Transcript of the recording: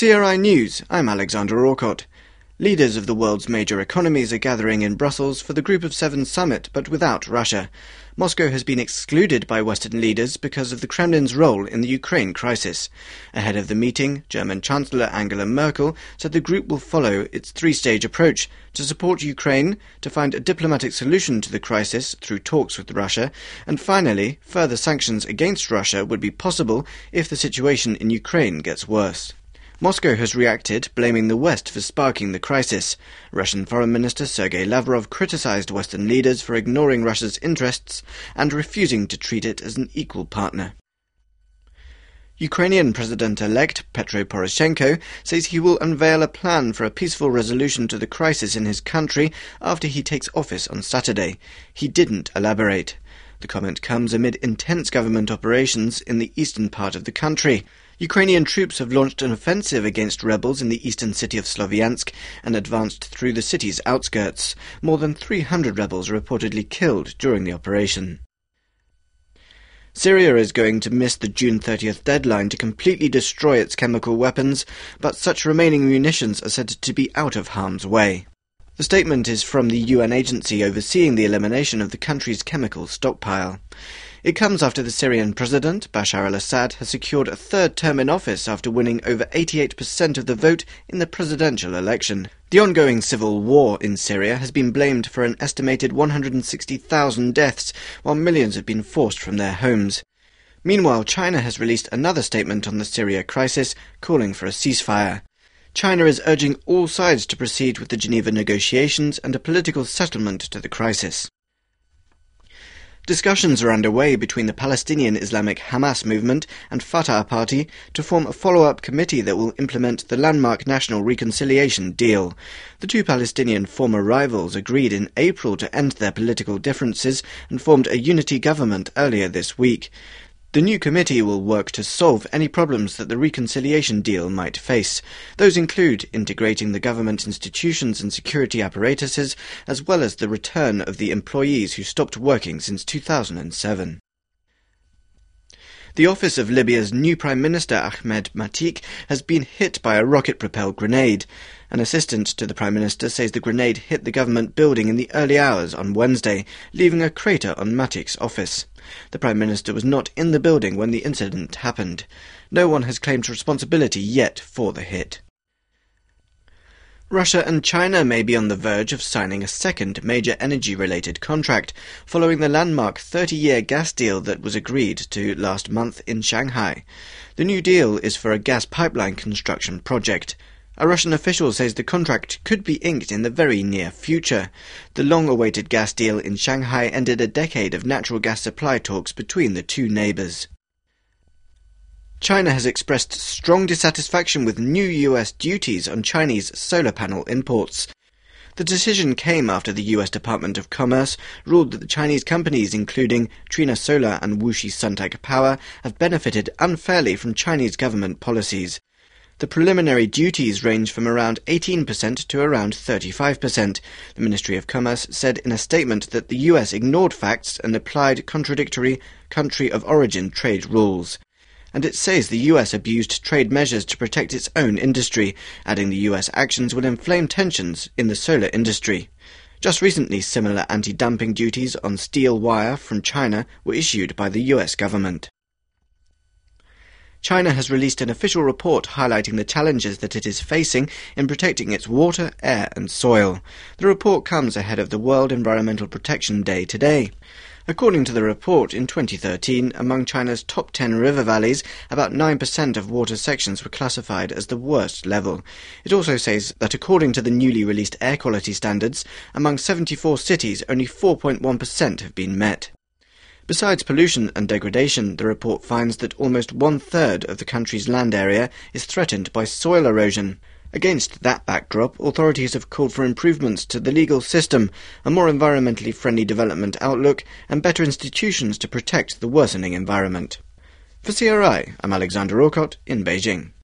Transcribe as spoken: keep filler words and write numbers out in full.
C R I News, I'm Alexander Orcott. Leaders of the world's major economies are gathering in Brussels for the Group of Seven summit, but without Russia. Moscow has been excluded by Western leaders because of the Kremlin's role in the Ukraine crisis. Ahead of the meeting, German Chancellor Angela Merkel said the group will follow its three-stage approach to support Ukraine, to find a diplomatic solution to the crisis through talks with Russia, and finally, further sanctions against Russia would be possible if the situation in Ukraine gets worse. Moscow has reacted, blaming the West for sparking the crisis. Russian Foreign Minister Sergei Lavrov criticized Western leaders for ignoring Russia's interests and refusing to treat it as an equal partner. Ukrainian President-elect Petro Poroshenko says he will unveil a plan for a peaceful resolution to the crisis in his country after he takes office on Saturday. He didn't elaborate. The comment comes amid intense government operations in the eastern part of the country. Ukrainian troops have launched an offensive against rebels in the eastern city of Sloviansk and advanced through the city's outskirts. More than three hundred rebels are reportedly killed during the operation. Syria is going to miss the June thirtieth deadline to completely destroy its chemical weapons, but such remaining munitions are said to be out of harm's way. The statement is from the U N agency overseeing the elimination of the country's chemical stockpile. It comes after the Syrian president, Bashar al-Assad, has secured a third term in office after winning over eighty-eight percent of the vote in the presidential election. The ongoing civil war in Syria has been blamed for an estimated one hundred sixty thousand deaths, while millions have been forced from their homes. Meanwhile, China has released another statement on the Syria crisis, calling for a ceasefire. China is urging all sides to proceed with the Geneva negotiations and a political settlement to the crisis. Discussions are underway between the Palestinian Islamic Hamas movement and Fatah Party to form a follow-up committee that will implement the landmark National Reconciliation Deal. The two Palestinian former rivals agreed in April to end their political differences and formed a unity government earlier this week. The new committee will work to solve any problems that the reconciliation deal might face. Those include integrating the government institutions and security apparatuses, as well as the return of the employees who stopped working since two thousand seven. The office of Libya's new Prime Minister Ahmed Matik has been hit by a rocket-propelled grenade. An assistant to the Prime Minister says the grenade hit the government building in the early hours on Wednesday, leaving a crater on Matik's office. The Prime Minister was not in the building when the incident happened. No one has claimed responsibility yet for the hit. Russia and China may be on the verge of signing a second major energy-related contract, following the landmark thirty-year gas deal that was agreed to last month in Shanghai. The new deal is for a gas pipeline construction project. A Russian official says the contract could be inked in the very near future. The long-awaited gas deal in Shanghai ended a decade of natural gas supply talks between the two neighbours. China has expressed strong dissatisfaction with new U S duties on Chinese solar panel imports. The decision came after the U S Department of Commerce ruled that the Chinese companies, including Trina Solar and Wuxi Suntec Power, have benefited unfairly from Chinese government policies. The preliminary duties range from around eighteen percent to around thirty-five percent. The Ministry of Commerce said in a statement that the U S ignored facts and applied contradictory country of origin trade rules. And it says the U S abused trade measures to protect its own industry, adding the U S actions will inflame tensions in the solar industry. Just recently, similar anti-dumping duties on steel wire from China were issued by the U S government. China has released an official report highlighting the challenges that it is facing in protecting its water, air and soil. The report comes ahead of the World Environmental Protection Day today. According to the report, in twenty thirteen, among China's top ten river valleys, about nine percent of water sections were classified as the worst level. It also says that according to the newly released air quality standards, among seventy-four cities, only four point one percent have been met. Besides pollution and degradation, the report finds that almost one-third of the country's land area is threatened by soil erosion. Against that backdrop, authorities have called for improvements to the legal system, a more environmentally friendly development outlook, and better institutions to protect the worsening environment. For C R I, I'm Alexander Orcott in Beijing.